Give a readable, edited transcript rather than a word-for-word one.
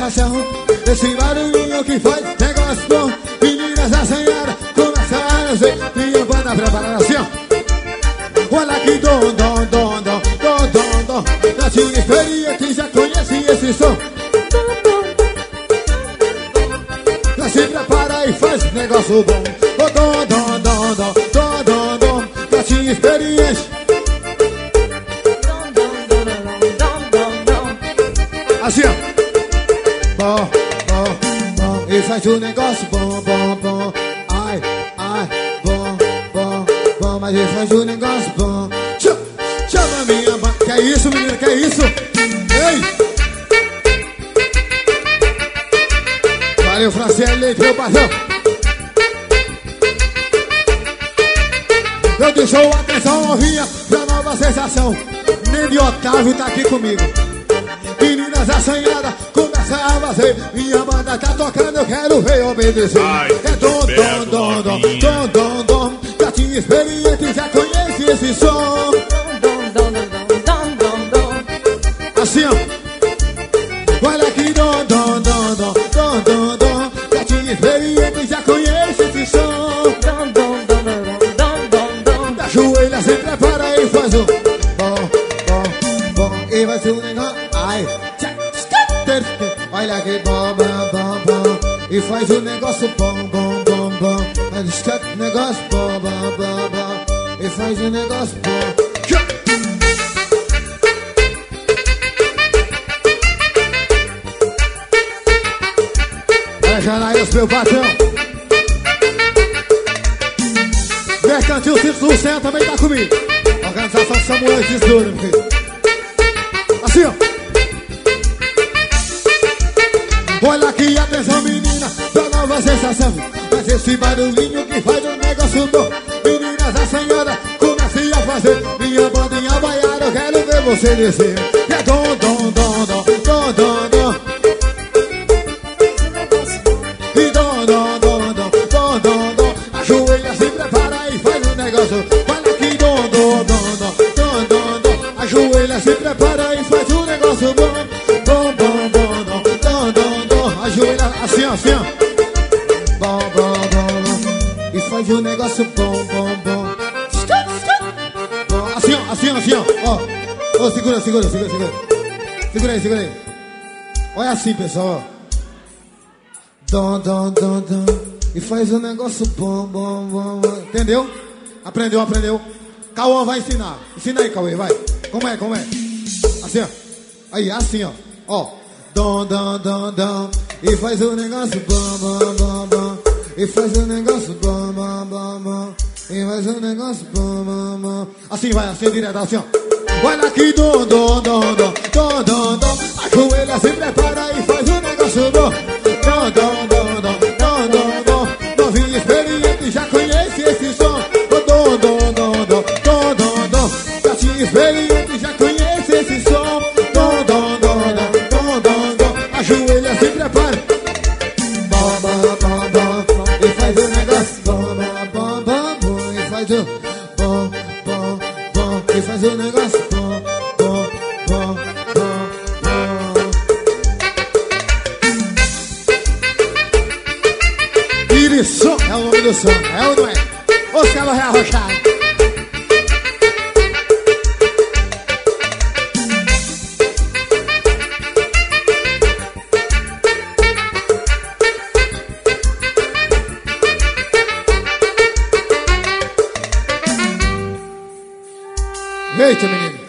sensação. Esse barulhinho que faz negócio bom. Meninas assanhadas, começaram a ver. Minha banda preparada assim, ó. Olha aqui, dom, dom, dom, dom, dom, dom, dom. Já tinha experiência, já conheci esse som. Já se prepara e faz negócio bom. Oh, dom, dom, dom, dom, dom, dom, dom. Já tinha experiência. Assim, ó. Bom, bom, bom. E faz o negócio bom, bom, bom. Ai, ai, bom, bom, bom. Mas ele faz o negócio bom. Chama minha mãe. Que é isso, menina? Que é isso? Ei! Valeu, Franciele Leite, meu patrão. Eu deixo atenção novinha pra nova sensação. Nene Otávio tá aqui comigo. Meninas assanhadas, começa a fazer. Minha banda tá tocando, eu quero ver obedecer. É dom, dom, dom, dom, dom, dom, dom. Já tinha experiência, já conhece esse som. Assim, ó. Olha aqui, dom, dom, dom, dom, dom, dom, dom. Já tinha experiência, já conhece esse som. Da joelha se prepara e faz um bom, bom, bom. E vai ser um negócio. Ai, olha aqui, bom, bom, bom, bom. E faz um negócio bom, bom, bom, bom. Mas negócio bom, bom, bom, bom. E faz um negócio bom. Janaíus, meu patrão. Mercantil Circo do Céu também tá comigo. Organização Samuel Tesouro, meu filho. Assim, ó. Olha aqui, atenção, menina, da nova sensação. Mas esse barulhinho que faz um negócio bom. Meninas assanhadas, comecei a fazer. Minha bandinha baiana, eu quero ver você descer. É dom, dom, dom, dom, dom, dom, dom. Olha aqui, dom, dom, dom, dom, dom, dom, dom. Ajoelha, se prepara e faz um negócio bom. Bom, bom, bom, dom, dom, dom, dom. Ajoelha, assim, ó, assim, ó. Bom, bom, bom, bom. E faz um negócio bom, bom, bom. Bom, assim, ó, assim, ó, assim, ó. Ó, ó, segura, segura, segura, segura. Segura aí, segura aí. Olha assim, pessoal, ó. Dom, dom, dom, dom. E faz um negócio bom, bom, bom, bom. Entendeu? Aprendeu, aprendeu. Cauã vai ensinar. Ensina aí, Cauê, vai. Como é, como é? Assim, ó. Aí, assim, ó. Ó. Dom, dom, dom, dom. E faz um negócio bom, bom, bom, bom. E faz um negócio bom, bom, bom, bom. E faz um negócio bom, bom, bom. Assim vai, assim direto, assim, ó. Olha aqui, dom, dom, dom, dom, dom, dom, dom. A joelha se prepara e faz um negócio bom. Dom, dom, dom, dom, dom, dom, dom. Novinho experiente, já conhece esse som. Experiente, já conhece esse som. Dom, dom, dom, dom, dom, dom, dom. Ajoelha, se prepara. Bom, bom, bom, bom, bom. E faz o negócio bom, bom, bom, bom, bom. E faz o bom, bom, bom. E faz o negócio bom, bom, bom, bom, bom. Irisson é o nome do som, é ou não é? Oscar Real Rochado. Eita, menino.